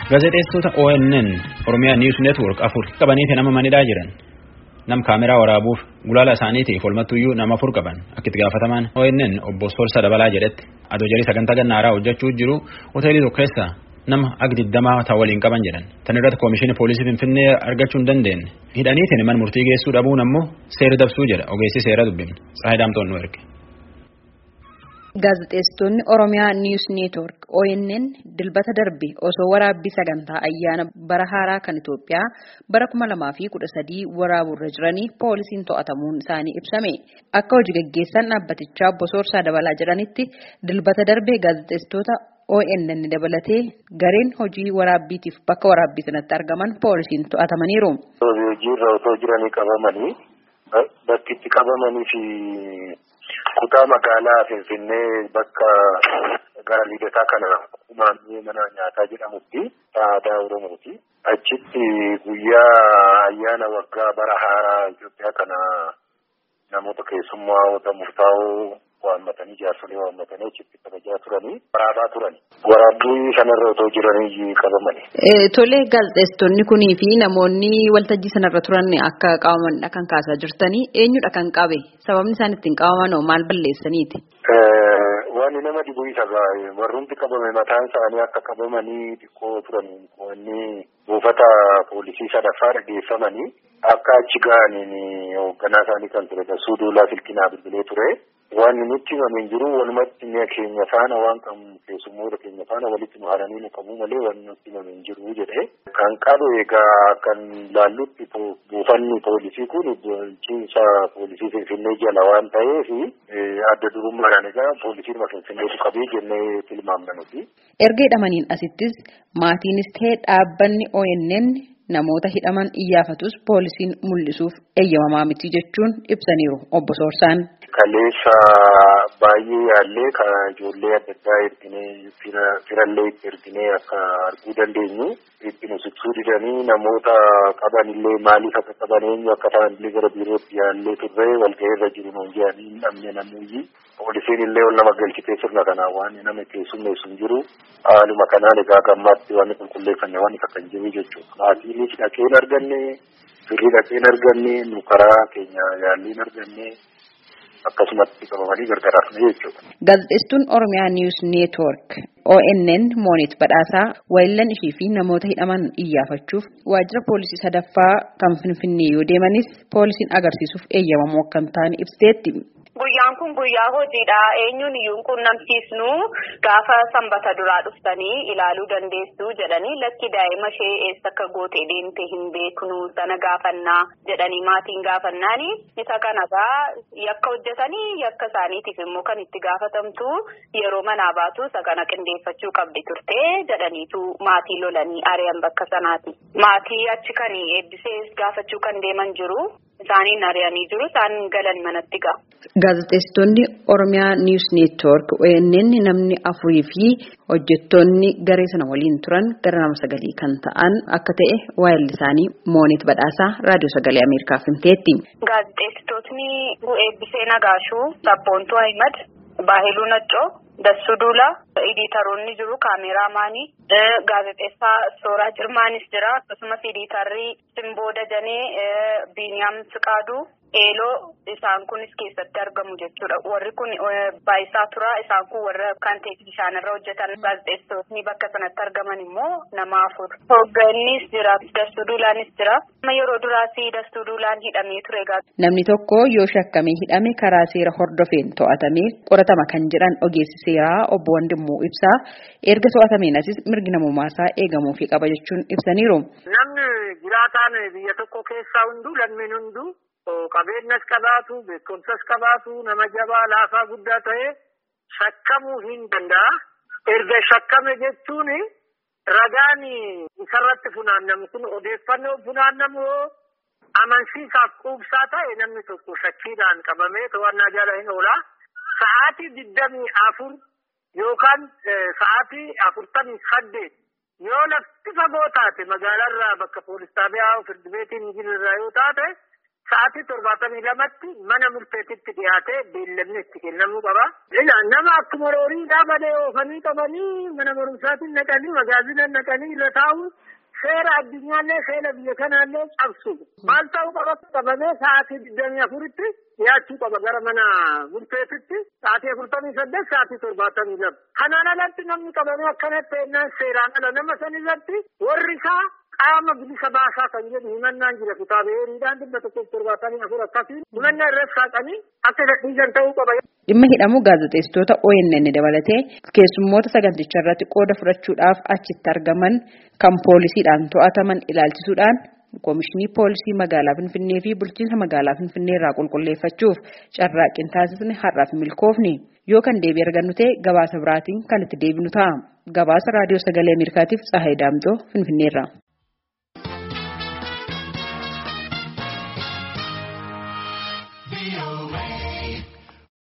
Gaazexeessitoota ONN Oromiyaa News Network afur qabanii nama manidhaa jiran. Nam kaameraa waraabuuf gulaala isaaniitiif olmattuyyuu nama afur qaban. Akka itti gaafatamaan ONN obbo Sorsa Dabalaa jedhetti adoo jarii sagantaa gannaaraa hojjechuu jiru hoteelii tokko keessa nama agdiddamaa ta'aa waliin qaban jedhan. Tan irratti koomishinii poolisii Finfinnee argachuu hin dandeenye. Hidhaniitiin mana murtii geessuu dhabuun ammoo seera dabsuu jedha ogeessi seera dubbifne. Saayidaamtoon nu erge. Gaazexeessitoonni Oromiyaa News Network ONN dilbata darbe osoo waraabbii sagantaa ayyaana bara haaraa kan Itoophiyaa bara 2013 waraaburra jiranii poolisiin to'atamuun isaanii ibsame. Akka hojii gaggeessan dhaabbatichaa obbo Sorsaa Dabalaa jedhanitti dilbata darbe gaazexeessitoota ONN dabalatee gareen hojii waraabbiitiif bakka waraabbii sanatti argaman poolisiin to'atamaniiru. Hojiirra otoo jiranii qabamanii bakki itti qabamanii fi kutaa magaalaa Finfinnee bakka gara Lidataa kana uumamee mana nyaataa jedhamutti aadaa Oromooti. Achitti guyyaa ayyaana waggaa bara haaraa Itoophiyaa kana namoota keessummaa murtaa'oo waammatanii jaarsolee waammatanii achitti kabajaa turanii waraabaa turani. Waraabbii sanarra otoo jiranii qabamani. Tole gaazexeessitoonni kunii fi namoonni waltajjii sanarra turan akka qabamanidha kan kaasaa jirtanii eenyudha kan qabe sababni isaan ittiin qabaman maal balleessaniiti? Waan nama dhibu isa warrumti qabame mataan isaanii akka qabamanii xiqqoo turan wanni buufata poolisii sadaffaa dhageeffamanii akka achi ga'aniin hoogganaa isaanii kan ture Suuduulaa Silkinaa bilbilee ture. Waan nuti himameen jiru walumatti keenya faana waan keessummoota keenya faana walitti nu haranii nu qabu malee waan nuti himameen jiru jedhee kan qabu egaa kan laallutti buufanni poolisii kun bulchiinsa poolisii Finfinnee jala waan ta'eef adda durummaadhaan egaa poolisiin Finfinneetu qabee jennee tilmaamna nuti. Erga hidhamaniin asittis maatiinis ta'ee dhaabbanni ONN namoota hidhaman iyyaafatus poolisiin mul'isuuf eeyyamamaa miti jechuun ibsaniiru obbo Sorsaan. Kaleessa baay'ee yaallee kan ijoollee adda addaa erginee firallee itti erginee akka arguu dandeenyu itti nu siqsuu didanii namoota qaban illee maaliif akka qaban eenyu akka ta'an illee gara biirootti yaallee turre walga'ii irra jiru nuun jedhanii hin dhabne namuuyyi. Poolisiin illee ol nama galchitee sirna kanaa waan nama keessummeessu hin jiru. Haaluma kanaan egaa gammaatti waan qulqulleeffanne waan akka hin jiru jechuudha. Maatiinis dhaqeen arganne, firri dhaqeen arganne, nu karaa keenya yaalliin arganne. Akkasumatti qabamanii gargaraafne jechuudha. Gaazexeessituun Oromiyaa News Network ONN Moonit Badhaasaa waayillan ishii fi namoota hidhaman iyyaafachuuf waajjira poolisii sadaffaa kan Finfinnee yoo deemanis poolisiin agarsiisuuf eeyyamamoo akka hin taane ibsiteetti. Guyyaan kun guyyaa hojiidha. Eenyuun iyyuu quunnamsiisnu gaafa sanbata duraa dhuftanii ilaaluu dandeessu jedhanii lakki daa'ima ishee eessa akka gootee deemte hin beeknu sana gaafannaa jedhanii maatiin gaafannaani. Isa kanagaa yakka hojjetanii yakka isaaniitiif immoo kan itti gaafatamtu yeroo manaa baatu isa kana qindeeffachuu qabdi turte jedhaniitu maatii lolanii ari'an bakka sanaati. Maatii achi kan eebbisee gaafachuu kan deeman jiru. Isaaniin ari'anii jiru isaan galan manatti ga'a. Gaazexeessitoonni Oromiyaa News Network ONN namni afurii fi hojjettoonni garee sana waliin turan gara nama 9 kan ta'an akka ta'e waayilli isaanii Moonit Badhaasaa raadiyoo sagalee Ameerikaaf himteetti. Gaazexeessitootni Eebbisee Nagaashuu, Sabboontuu Ahimad, Baahiluu Naccoo, Dassuu Duulaa, Editaroonni jiru, Kaameraamaanii, gaazexeessaa Sooraa Jirmaanis jira. Akkasumas editarrii Simboo Dajanee, Biiniyaam Siqaaduu, Eeloo isaan kunis keessatti argamu jechuudha. Warri kun Baayisaa Turaa isaan kun warra kan teeknishaanirra hojjetan gaazexeessitootni bakka sanatti argaman immoo nama 4. Hooggannis jira, Dassuu Duulaanis jira. Yeroo duraas Dassuu Duulaan hidhamee ture. Namni tokko yoo shakkamee hidhame karaa seera hordofeen to'atamee qoratama kan jedhan ogeessi seeraa obbo Wandimmoo Ibsaa erga to'atameen asis mirgi namummaasaa eegamuufii qaba jechuun ibsaniiru. Namni jiraataan biyya tokko keessaa hunduu lammiin hunduu qabeenyas qabaatu beekumsas qabaatu nama jabaa laafaa guddaa ta'e shakkamuu hin danda'a. Erga shakkame jechuun ragaan isarratti funaannamu kun odeeffannoo funaannamu amansiisaaf quubsaa ta'e namni tokko shakkiidhaan qabamee to'annaa jala hin oola. Sa'aatii 24 yookaan sa'aatii 48 yoo lafti fagoo taate magaalaarraa bakka poolis xaabiyaa firdi beetiin jirurraa yoo taate sa'aatii 72tti mana murteetitti dhiyaatee beellamni itti kennamuu qaba. Nama akkuma rooriidhaa malee oofanii qabanii mana barumsaatiin naqanii magaazinaan naqanii irra taa'u seera addunyaallee seera biyya kanaallee cabsu. Maal ta'uu qaba qabamee sa'aatii 24tti dhiyaachuu qaba gara mana murteetitti sa'aatii 48 sa'aatii 72. Kanaan alatti namni qabamee akkanatti ennaan seeraan ala nama san irratti warri isaa qaama bilisa baasaa kan jedhu himannaan jira kitaaba heeriidhaan 174 akkasiin himannaa irratti saaqanii akka gadhiisan ta'uu qaba. Dhimma hidhamuu gaazexeessitoota ONN dabalatee keessummoota sagantichaa irratti qooda fudhachuudhaaf achitti argaman kan poolisiidhaan to'ataman ilaalchisuudhaan Koomishinii Poolisii Magaalaa Finfinnee fi Bulchiinsa Magaalaa Finfinnee irraa qulqulleeffachuuf carraaqqii taasisne har'aaf milkoofne yoo kan deebii argannu ta'e gabaasa biraatiin kan itti deebinu ta'a. Gabaasa Raadiyoo Sagalee Ameerikaatiif Tsahaay Daamtoo Finfinneerraa.